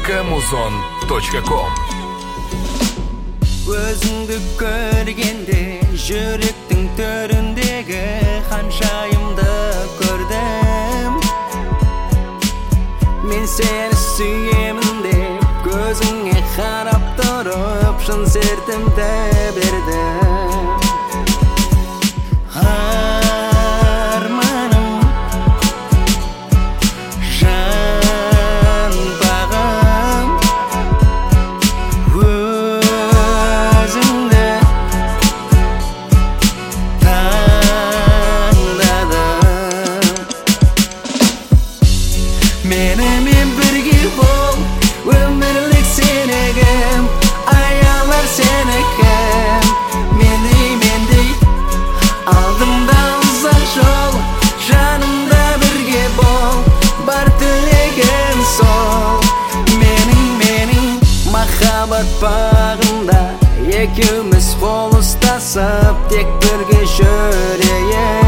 kmuzon.com. Өзіңді көргенде жүректің төріндегі ханшайымды көрдім. Мен сені сүйемін деп көзіңе қарап тұрып шын сертімді бердім. Арманым, жан бағым, өзіңді таңдадым. Менімен бірге бол, өмірлік сенігім, аялар сенікім. Мендей алдымда ұзақ жол, жанымда бірге бол, бар тілегім сол. Менің махаббат бағында екеуміз қол ұстасып тек бірге жүрейік.